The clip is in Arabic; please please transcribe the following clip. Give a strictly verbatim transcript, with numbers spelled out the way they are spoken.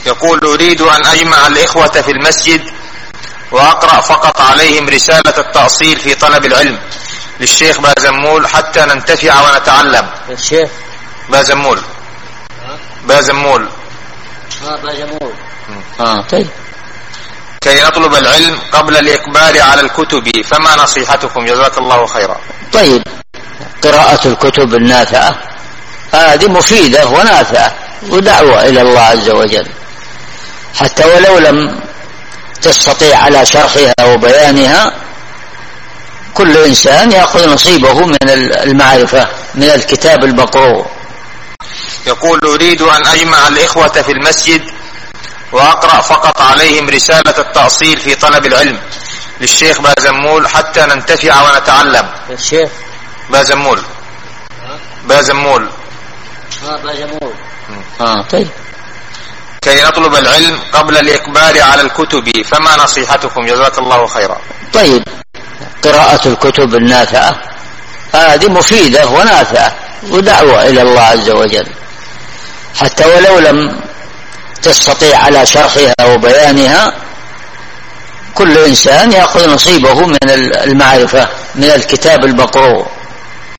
يقول: أريد أن أجمع الإخوة في المسجد وأقرأ فقط عليهم رسالة التأصيل في طلب العلم للشيخ بازمول حتى ننتفع ونتعلم. الشيخ بازمول بازمول اه بازمول اه طيب. كي نطلب العلم قبل الإقبال على الكتب، فما نصيحتكم؟ جزاك الله خيرا. طيب، قراءة الكتب النافعة هذه مفيدة ونافعة ودعوة إلى الله عز وجل، حتى ولو لم تستطيع على شرحها وبيانها، كل إنسان يأخذ نصيبه من المعرفة من الكتاب المقروء. يقول: أريد أن أجمع الإخوة في المسجد وأقرأ فقط عليهم رسالة التأصيل في طلب العلم للشيخ بازمول حتى ننتفع ونتعلم. الشيخ بازمول بازمول اه بازمول اه طيب. كي نطلب العلم قبل الإقبال على الكتب، فما نصيحتكم؟ جزاك الله خيرا. طيب، قراءة الكتب النافعة هذه مفيدة ونافعة ودعوة إلى الله عز وجل، حتى ولو لم تستطيع على شرحها وبيانها، كل إنسان يأخذ نصيبه من المعرفة من الكتاب المقروء.